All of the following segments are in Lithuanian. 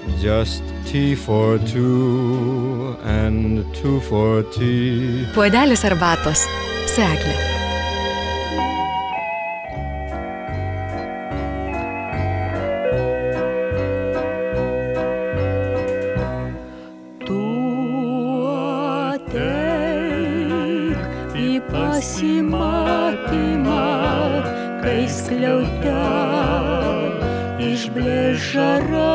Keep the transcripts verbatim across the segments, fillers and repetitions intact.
Just tea for two and two for tea. Puodelis arbatos. Su Egle. Tu ateik į pasimatymą, kai skliaute išblės žara.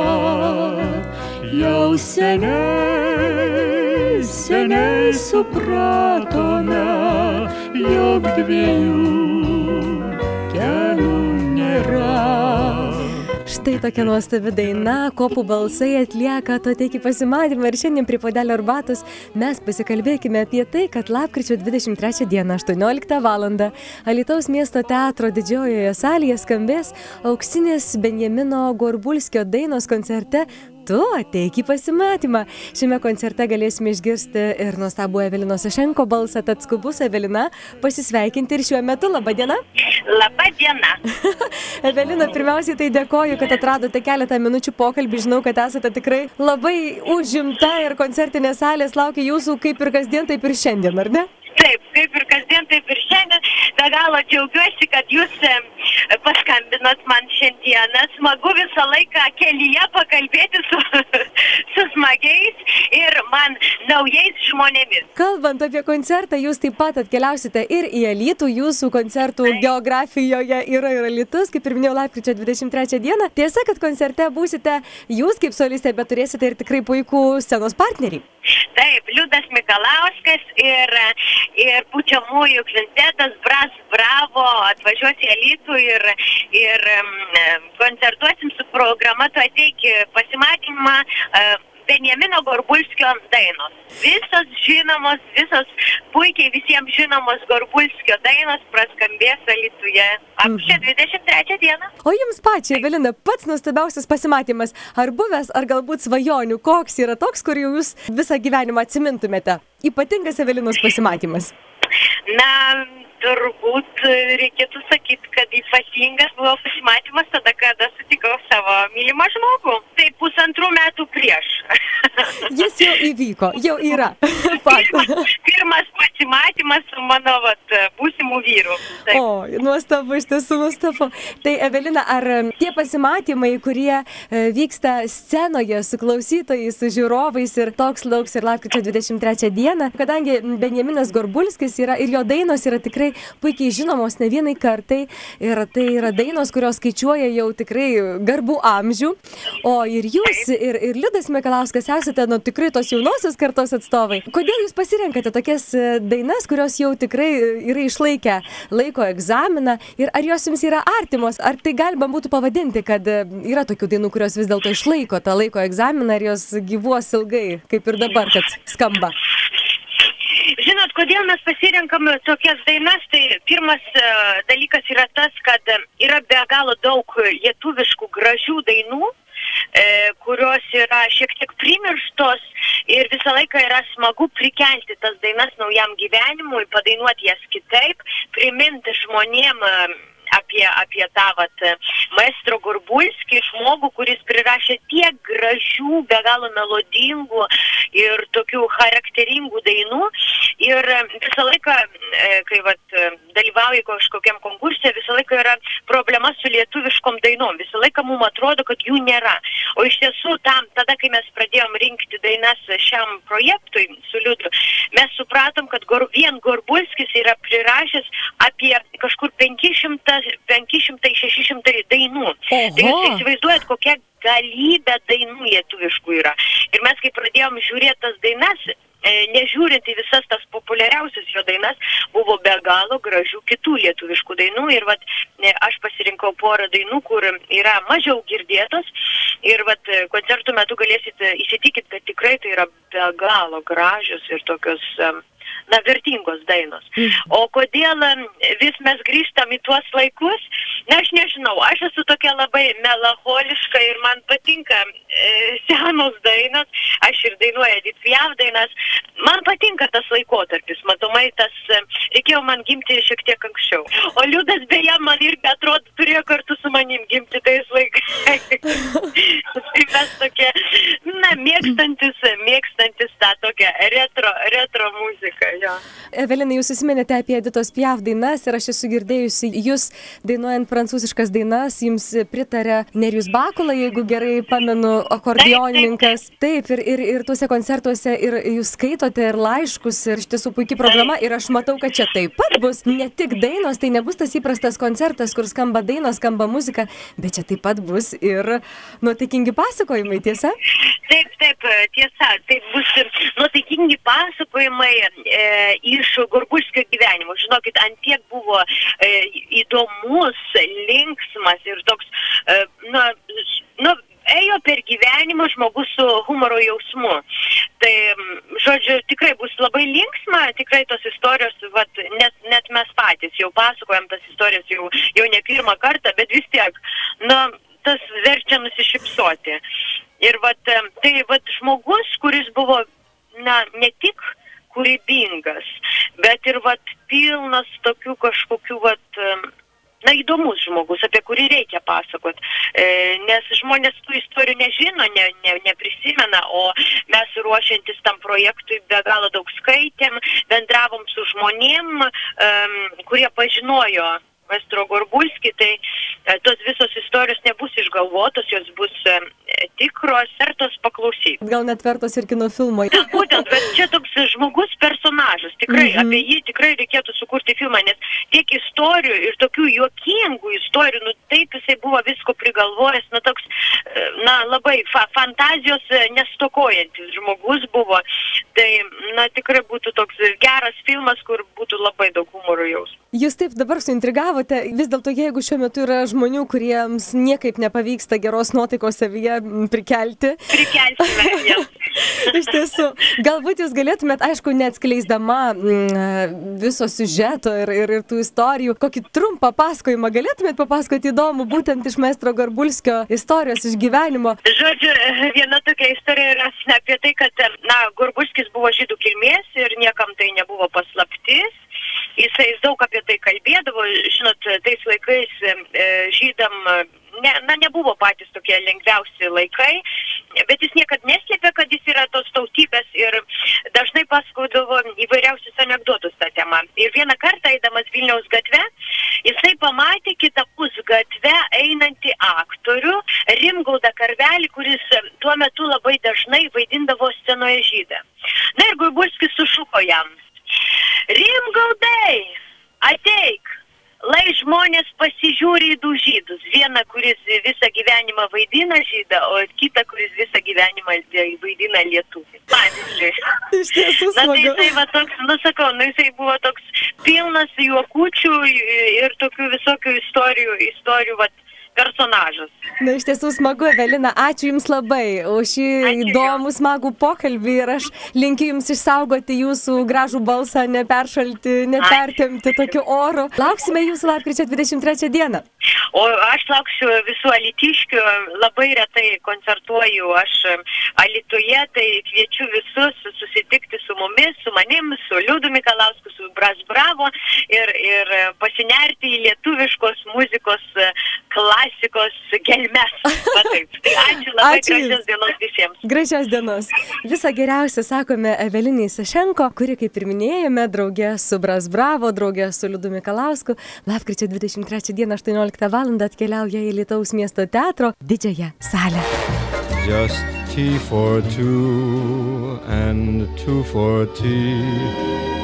Jau seniai, seniai supratome, jog dviejų kelių nėra. Štai tokia nuostabi daina, kopų balsai atlieka Tu ateik į pasimatymą ir šiandien prie puodelio arbatos mes pasikalbėkime apie tai, kad lapkričio dvidešimt trečią dieną aštuonioliktą valandą Alytaus miesto teatro didžiojoje salėje skambės auksinės Benjamino Gorbulskio dainos koncerte Tu ateik į pasimatymą. Šiame koncerte galėsime išgirsti ir nuostabų Evelinos Sašenko balsą, tad skubus Evelina pasisveikinti ir šiuo metu. Labą dieną. Labą dieną. Evelina, pirmiausiai tai dėkoju, kad atradote keletą minučių pokalbį. Žinau, kad esate tikrai labai užimta ir koncertinės salės laukia jūsų kaip ir kasdien, taip ir šiandien, ar ne? Taip, kaip ir kasdien, taip ir šiandien. Be galo džiaugiuosi, kad jūs paskambinot man šiandieną. Smagu visą laiką kelyje pakalbėti su, su smagiais ir man naujais žmonėmis. Kalbant apie koncertą, jūs taip pat atkeliausite ir į Alytų. Jūsų koncertų taip. Geografijoje yra ir Alytus, kaip ir minėjau, lapkričio dvidešimt trečią dieną. Tiesa, kad koncerte būsite jūs kaip solistė, bet turėsite ir tikrai puikų scenos partnerį. Taip, Liudas Mikalauskas ir, ir pučiamųjų kvintetas Bras Bravo atvažiuos į Alytų ir, ir um, koncertuosim su programa Tu ateik pasimatymą uh, Benjamino Gorbulskio dainos. Visos žinomos, visos puikiai visiems žinomos Gorbulskio dainos praskambės Alytuje lapkričio dvidešimt trečią dieną. O jums pačiai, Evelina, pats nuostabiausias pasimatymas, ar buvęs, ar galbūt svajonių, koks yra toks, kur jau jūs visą gyvenimą atsimintumėte? Ypatingas Evelinos pasimatymas. Na, turbūt reikėtų sakyti, kad ypatingas buvo pasimatymas tada, kada sutikau savo mylimą žmogų. Tai pusantrų metų prieš. Jis jau įvyko, jau yra. Pirmas, pirmas pasimatymas su mano vat, būsimų vyrų. Taip. O, nuostabu, iš tiesų nuostabu. Tai Evelina, ar tie pasimatymai, kurie vyksta scenoje su klausytojais, su žiūrovais ir toks lauks ir lapkričio dvidešimt trečią dieną, kadangi Benjaminas Gorbulskis yra ir jo dainos yra tikrai puikiai žinomos ne vienai kartai ir tai yra dainos, kurios skaičiuoja jau tikrai garbų amžių, o ir jūs, ir, ir Liudas Mikalauskas esate nu, tikrai tos jaunosios kartos atstovai. Kodėl jūs pasirenkate tokias dainas, kurios jau tikrai yra išlaikę laiko egzaminą ir ar jos jums yra artimos, ar tai galima būtų pavadinti, kad yra tokių dainų, kurios vis dėlto išlaiko tą laiko egzaminą ir jos gyvuos ilgai, kaip ir dabar, kad skamba? Žinot, kodėl mes pasirenkam tokias dainas, tai pirmas uh, dalykas yra tas, kad yra be galo daug lietuviškų gražių dainų, e, kurios yra šiek tiek primirštos ir visą laiką yra smagu prikelti tas dainas naujam gyvenimui, padainuoti jas kitaip, priminti žmonėm uh, apie, apie tą vat, maestro Gorbulskį, žmogų, kuris prirašė tiek gražių, be galo melodingų ir tokių charakteringų dainų. Ir visą laiką, kai vat, dalyvauji kažkokiam konkurse, visą laiką yra problema su lietuviškom dainom. Visą laiką mums atrodo, kad jų nėra. O iš tiesų, tam, tada, kai mes pradėjom rinkti dainas šiam projektui su Liudu, mes supratom, kad gor, vien Gorbulskis yra prirašęs apie kažkur penki šimtai šeši šimtai dainų. Oho. Tai jūs įsivaizduojat, kokia galybė dainų lietuviškų yra. Ir mes, kai pradėjom žiūrėti tas dainas, nežiūrint į visas tas populiariausias jo dainas, buvo be galo gražių kitų lietuviškų dainų. Ir vat, aš pasirinkau porą dainų, kur yra mažiau girdėtos. Ir vat, koncertų metu galėsit įsitikinti, kad tikrai tai yra be galo gražios ir tokios na, vertingos dainos. O kodėl vis mes grįžtam į tuos laikus, na, aš nežinau, aš esu tokia labai melancholiška ir man patinka e, senos dainos, aš ir dainuoju Edith Piaf dainas, man patinka tas laikotarpis, matomai tas, reikėjo man gimti šiek tiek anksčiau. O Liudas beje man irgi atrodo turėjo kartu su manim gimti tais laikais. Tai mes tokie, na, mėgstantis, mėgstantis tą tokią retro, retro muziką, jo. Evelina, jūs įsimenėte apie Edithos Piaf dainas ir aš esu girdėjusi jūs dainuojant prancūziškas dainas, jums pritarė Nerijus Bakula, jeigu gerai pamenu, akordeonininkas. Taip, ir, ir, ir tuose koncertuose ir jūs skaitote ir laiškus ir iš tiesų puikiai programa ir aš matau, kad čia taip pat bus ne tik dainos, tai nebus tas įprastas koncertas, kur skamba dainos, skamba muzika, bet čia taip pat bus ir nuotaikingi pasakojimai, tiesa? Taip, taip, tiesa, tai bus nuotaikingi pasakojimai e, iš Gorbulskio gyvenimo. Žinokit, antiek buvo e, įdomus, linksmas ir toks, e, nu, nu, ėjo per gyvenimą žmogus su humoro jausmu. Tai, žodžiu, tikrai bus labai linksma, tikrai tos istorijos, vat, net, net mes patys jau pasakojam tas istorijas jau, jau ne pirmą kartą, bet vis tiek, nu, tas verčia nusišypsoti. Ir vat, tai vat, žmogus, kuris buvo, na, ne tik kūrybingas, bet ir vat, pilnas tokių kažkokių, vat, na, įdomus žmogus, apie kurį reikia pasakot. E, nes žmonės tų istorijų nežino, ne, ne, neprisimena, o mes ruošiantis tam projektui be galo daug skaitėm, bendravom su žmonėm, um, kurie pažinojo maestro Gorbulskį, tai e, tos visos istorijos nebus išgalvotos, jos bus e, tikros, vertos paklausyti. Gal net vertos ir kino filmo. Būtent, bet čia toks žmogus personažas, tikrai, mm-hmm. apie jį tikrai reikėtų sukurti filmą, nes tiek istorijų ir tokių juokingų istorijų, nu taip jisai buvo visko prigalvojęs, nu toks, na, labai fa fantazijos nestokojantis žmogus buvo, tai, na, tikrai būtų toks geras filmas, kur būtų labai daug humoro jausmų. Jūs taip dabar suintrigavote, vis dėlto jeigu šiuo metu yra žmonių, kuriems niekaip nepavyksta geros nuotaikos savyje prikelti. Prikelsime, jas. Iš tiesų, galbūt jūs galėtumėt, aišku, neatskleisdama mm, viso siužeto ir, ir, ir tų istorijų, kokį trumpą pasakojimą galėtumėt papasakoti įdomų būtent iš maestro Gorbulskio istorijos, iš gyvenimo. Žodžiu, viena tokia istorija yra apie tai, kad, na, Gorbulskis buvo žydų kilmės ir niekam tai nebuvo paslaptis. Jisai daug apie tai kalbėdavo, žinot, tais laikais e, žydam, ne, na, nebuvo patys tokie lengviausi laikai, bet jis niekad neslėpė, kad jis yra tos tautybės ir dažnai pasakodavo įvairiausius anekdotus tą temą. Ir vieną kartą, eidamas Vilniaus gatve, jisai pamatė kitapus gatve einantį aktorių Rimgaudą Karvelį, kuris tuo metu labai dažnai vaidindavo scenoje žydą. Na ir Gorbulskis sušuko jam: Rimgaudai, ateik, lai žmonės pasižiūri į du žydus. Vieną, kuris visą gyvenimą vaidina žydą, o kitą, kuris visą gyvenimą vaidina lietuvį. Pavyzdžiui. Iš tiesų smagu. Na tai jisai va toks, nu sakau, nu jisai buvo toks pilnas juokučių ir tokių visokių istorijų, istorijų, va, personažas. Na, iš tiesų smagu, Evelina, ačiū Jums labai už šį ačiū įdomų, jau. smagų pokalbį ir aš linkiu Jums išsaugoti Jūsų gražų balsą, neperšalti, nepertempti tokiu oru. Lauksime Jūsų lapkričio dvidešimt trečią dieną. O aš lauksiu visų alytiškių, labai retai koncertuoju aš Alytuje, tai kviečiu visus susitikti su mumis, su manim, su Liudu Mikalausku, su Bras Bravo ir, ir pasinerti į lietuviškos muzikos klasikos gelmes. Va taip. Tai ačiū labai, ačiū gražios dienos visiems. Gražios dienos. Visą geriausią sakome Evelinai Sašenko, kuri, kaip ir minėjome, draugė su Bras Bravo, draugė su Liudu Mikalausku, lapkričio dvidešimt trečią dieną aštuonioliktą valandą atkeliauja į Alytaus miesto teatro didžiąją salę. Just tea for two and two for tea.